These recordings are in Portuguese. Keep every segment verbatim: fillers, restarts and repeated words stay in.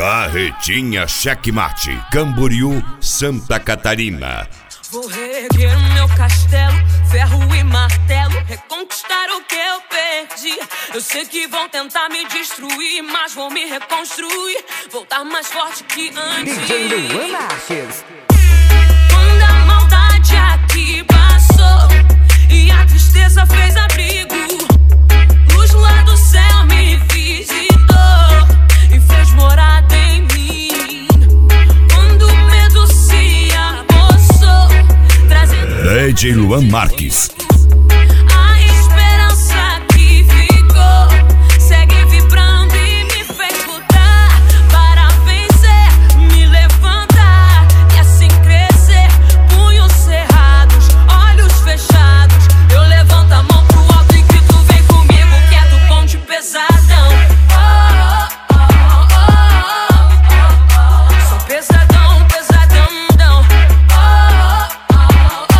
Carretinha Checkmate, Camboriú, Santa Catarina. Vou reerguer o meu castelo, ferro e martelo, reconquistar o que eu perdi. Eu sei que vão tentar me destruir, mas vou me reconstruir, voltar mais forte que antes. D J Luan Marques. Quando a maldade aqui passou e a tristeza fez abrigo, luz lá do céu me visitou e fez morada em mim. Quando o medo se apossou, trazendo D J Luan Marques. a esperança que ficou segue vibrando e me fez lutar para vencer, me levantar e assim crescer. Punhos cerrados, olhos fechados, eu levanto a mão pro alto e grito: vem comigo que é do bonde pesadão. Oh, oh, oh, oh, oh, oh. Sou pesadão, pesadão, não. Oh, oh,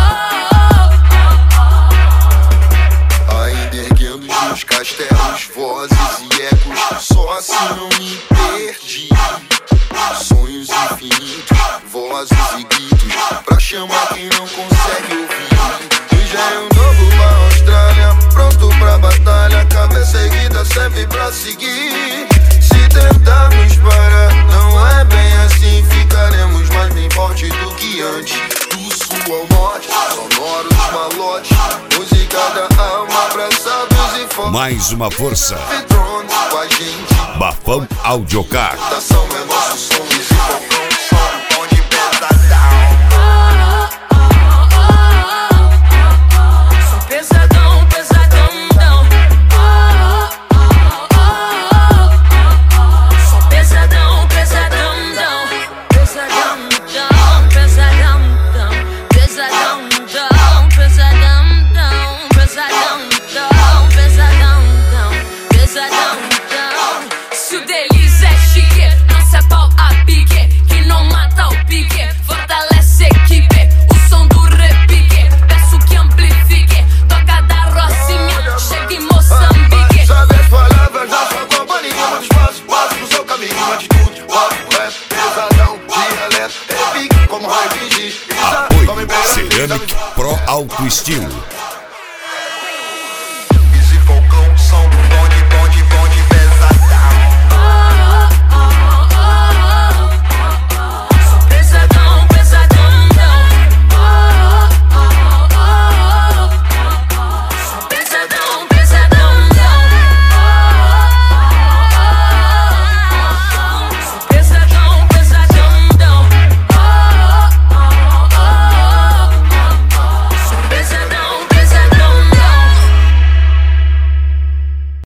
oh, oh, oh. Ainda erguendo os meus castelos, vozes e ecos, só assim não me perdi. Sonhos infinitos, vozes e gritos, pra chamar quem não consegue ouvir. Engenho novo pra Austrália, pronto pra batalha, cabeça erguida sempre pra seguir. Se tentarmos parar, não é bem assim, ficaremos mais bem forte do que antes. Do sul ao norte, sonoros malotes, música da alma, abraçados e fortes. Mais uma força. Drones com a gente, Bafão Audiocar. ação é nosso som, esse fogão som, bonde pesadão. Sou pesadão, pesadão, não. Sou pesadão, pesadão, não. Pesadão, não. Pesadão, não. Pesadão, não. Pesadão, não. Pesadão, não. Pesadão, não. Pesadão, não. Se o deles é chique, não se é pau a pique, que não mata o pique, fortalece a equipe. O som do repique, peço que amplifique, toca da Rocinha, chega em Moçambique. Sabe as palavras da sua companhia, manda espaço, passo pro seu caminho, atitude, rock, rap, pesadão, dialeto, repique, como vai fingir. Apoio Ceramic Pro Alto Estilo.